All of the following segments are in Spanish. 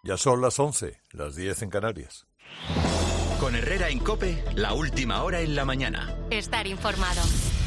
Ya son las 11, las 10 en Canarias. Con Herrera en COPE, la última hora en la mañana. Estar informado.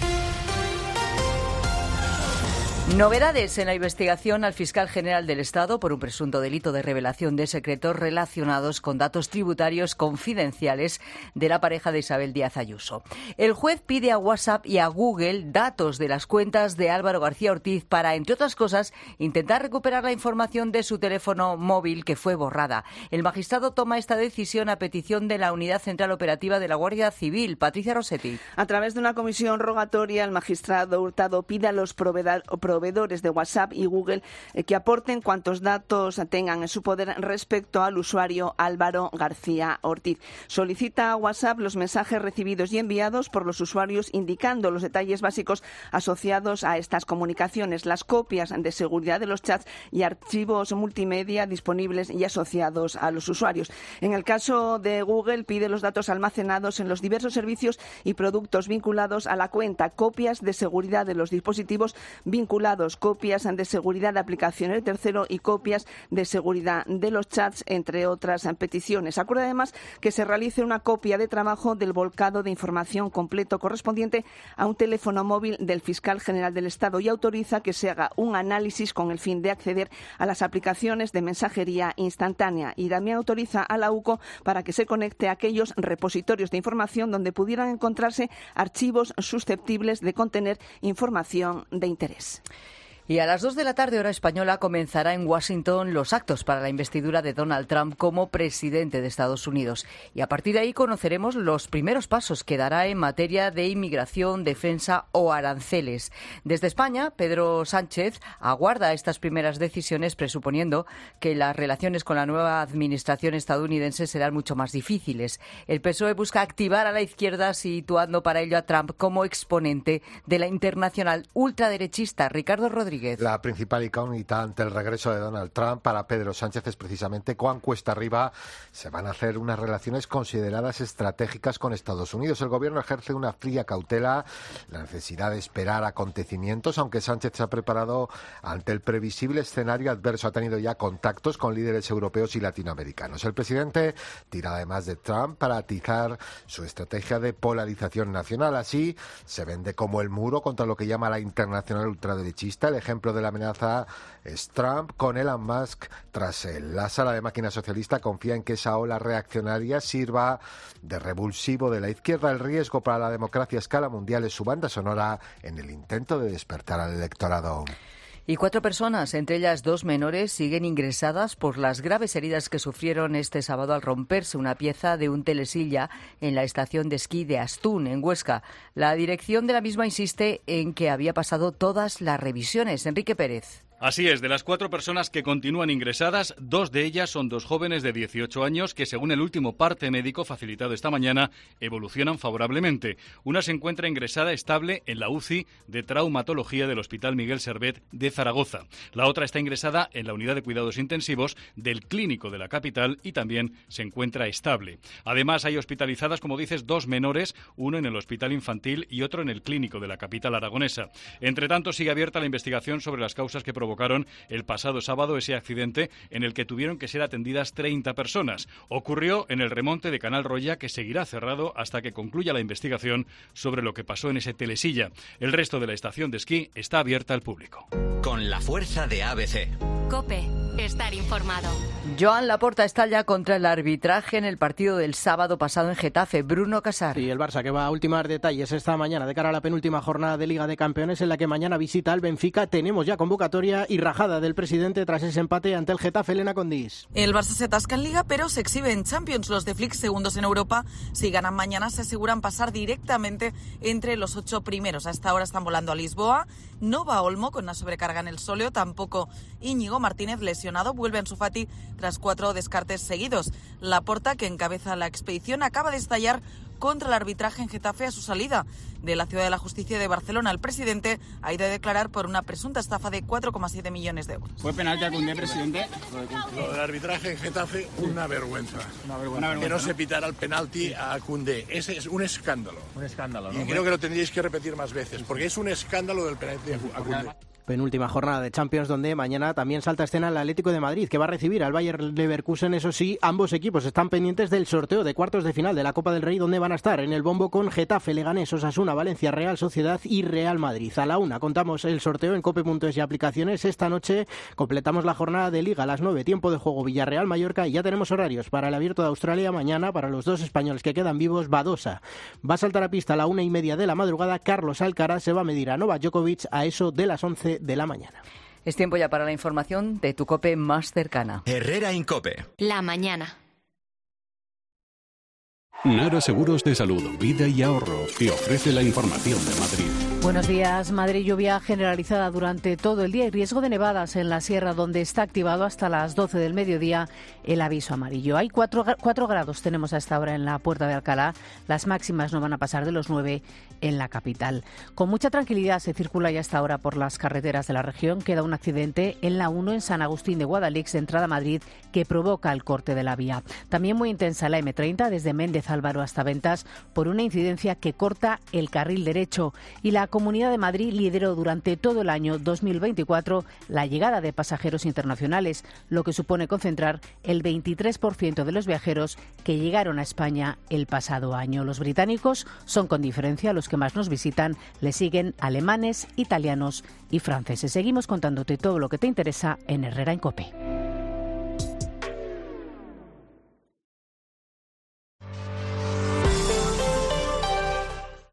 Novedades en la investigación al fiscal general del Estado por un presunto delito de revelación de secretos relacionados con datos tributarios confidenciales de la pareja de Isabel Díaz Ayuso. El juez pide a WhatsApp y a Google datos de las cuentas de Álvaro García Ortiz para, entre otras cosas, intentar recuperar la información de su teléfono móvil que fue borrada. El magistrado toma esta decisión a petición de la Unidad Central Operativa de la Guardia Civil. Patricia Rossetti. A través de una comisión rogatoria, el magistrado Hurtado pide a los proveedores de WhatsApp y Google que aporten cuantos datos tengan en su poder respecto al usuario Álvaro García Ortiz. Solicita a WhatsApp los mensajes recibidos y enviados por los usuarios, indicando los detalles básicos asociados a estas comunicaciones, las copias de seguridad de los chats y archivos multimedia disponibles y asociados a los usuarios. En el caso de Google, pide los datos almacenados en los diversos servicios y productos vinculados a la cuenta, copias de seguridad de los dispositivos vinculados, copias de seguridad de aplicaciones de tercero y copias de seguridad de los chats, entre otras peticiones. Acuerda además que se realice una copia de trabajo del volcado de información completo correspondiente a un teléfono móvil del fiscal general del Estado y autoriza que se haga un análisis con el fin de acceder a las aplicaciones de mensajería instantánea, y también autoriza a la UCO para que se conecte a aquellos repositorios de información donde pudieran encontrarse archivos susceptibles de contener información de interés. Y a las 2 de la tarde, hora española, comenzará en Washington los actos para la investidura de Donald Trump como presidente de Estados Unidos. Y a partir de ahí conoceremos los primeros pasos que dará en materia de inmigración, defensa o aranceles. Desde España, Pedro Sánchez aguarda estas primeras decisiones, presuponiendo que las relaciones con la nueva administración estadounidense serán mucho más difíciles. El PSOE busca activar a la izquierda, situando para ello a Trump como exponente de la internacional ultraderechista. Ricardo Rodríguez. La principal incógnita ante el regreso de Donald Trump para Pedro Sánchez es precisamente cuán cuesta arriba se van a hacer unas relaciones consideradas estratégicas con Estados Unidos. El gobierno ejerce una fría cautela, la necesidad de esperar acontecimientos, aunque Sánchez se ha preparado ante el previsible escenario adverso. Ha tenido ya contactos con líderes europeos y latinoamericanos. El presidente tira además de Trump para atizar su estrategia de polarización nacional. Así se vende como el muro contra lo que llama la internacional ultraderechista. El ejemplo de la amenaza es Trump con Elon Musk tras él. La sala de máquinas socialista confía en que esa ola reaccionaria sirva de revulsivo de la izquierda. El riesgo para la democracia a escala mundial es su banda sonora en el intento de despertar al electorado. Y 4 personas, entre ellas 2 menores, siguen ingresadas por las graves heridas que sufrieron este sábado al romperse una pieza de un telesilla en la estación de esquí de Astún, en Huesca. La dirección de la misma insiste en que había pasado todas las revisiones. Enrique Pérez. Así es, de las 4 personas que continúan ingresadas, 2 de ellas son 2 jóvenes de 18 años que, según el último parte médico facilitado esta mañana, evolucionan favorablemente. Una se encuentra ingresada estable en la UCI de traumatología del Hospital Miguel Servet de Zaragoza. La otra está ingresada en la unidad de cuidados intensivos del Clínico de la capital y también se encuentra estable. Además, hay hospitalizadas, como dices, 2 menores, uno en el Hospital Infantil y otro en el Clínico de la capital aragonesa. Entre tanto, sigue abierta la investigación sobre las causas que provocaron el pasado sábado ese accidente en el que tuvieron que ser atendidas 30 personas. Ocurrió en el remonte de Canal Roya, que seguirá cerrado hasta que concluya la investigación sobre lo que pasó en ese telesilla. El resto de la estación de esquí está abierta al público. Con la fuerza de ABC. COPE. Estar informado. Joan Laporta estalla contra el arbitraje en el partido del sábado pasado en Getafe. Bruno Casar. Y el Barça, que va a ultimar detalles esta mañana de cara a la penúltima jornada de Liga de Campeones, en la que mañana visita al Benfica. Tenemos ya convocatoria y rajada del presidente tras ese empate ante el Getafe. Elena Condís. El Barça se atasca en Liga, pero se exhibe en Champions. Los de Flick, segundos en Europa, si ganan mañana se aseguran pasar directamente entre los 8 primeros. A esta hora están volando a Lisboa. No va Olmo con una sobrecarga en el sóleo, tampoco Íñigo Martínez, lesionado. Vuelve Ansu Fati tras 4 descartes seguidos. Laporta, que encabeza la expedición, acaba de estallar contra el arbitraje en Getafe a su salida de la Ciudad de la Justicia de Barcelona. El presidente ha ido a declarar por una presunta estafa de 4,7 millones de euros. ¿Fue penalti a Koundé, presidente? Lo del arbitraje en Getafe, una vergüenza. Que no se pitara el penalti a Koundé. Ese es un escándalo. Un escándalo, ¿no? Y creo que lo tendríais que repetir más veces, porque es un escándalo del penalti a Koundé. Penúltima jornada de Champions, donde mañana también salta a escena el Atlético de Madrid, que va a recibir al Bayer Leverkusen. Eso sí, ambos equipos están pendientes del sorteo de cuartos de final de la Copa del Rey, donde van a estar en el bombo con Getafe, Leganés, Osasuna, Valencia, Real Sociedad y Real Madrid. A la 1 contamos el sorteo en cope.es y aplicaciones. Esta noche completamos la jornada de Liga a las 9, tiempo de juego Villarreal-Mallorca, y ya tenemos horarios para el Abierto de Australia mañana. Para los dos españoles que quedan vivos, Badosa va a saltar a pista a la 1:30 de la madrugada. Carlos Alcaraz se va a medir a Novak Djokovic a eso de las 11 de la mañana. Es tiempo ya para la información de tu COPE más cercana. Herrera Incope. La mañana. Nara Seguros de Salud, Vida y Ahorro, que ofrece la información de Madrid. Buenos días. Madrid, lluvia generalizada durante todo el día y riesgo de nevadas en la sierra, donde está activado hasta las 12 del mediodía el aviso amarillo. Hay 4 grados tenemos a esta hora en la Puerta de Alcalá. Las máximas no van a pasar de los 9 en la capital. Con mucha tranquilidad se circula ya hasta ahora por las carreteras de la región. Queda un accidente en la 1 en San Agustín de Guadalix, entrada a Madrid, que provoca el corte de la vía. También muy intensa la M30 desde Méndez Álvaro hasta Ventas por una incidencia que corta el carril derecho. Y la Comunidad de Madrid lideró durante todo el año 2024 la llegada de pasajeros internacionales, lo que supone concentrar el 23% de los viajeros que llegaron a España el pasado año. Los británicos son con diferencia los que más nos visitan, le siguen alemanes, italianos y franceses. Seguimos contándote todo lo que te interesa en Herrera en COPE.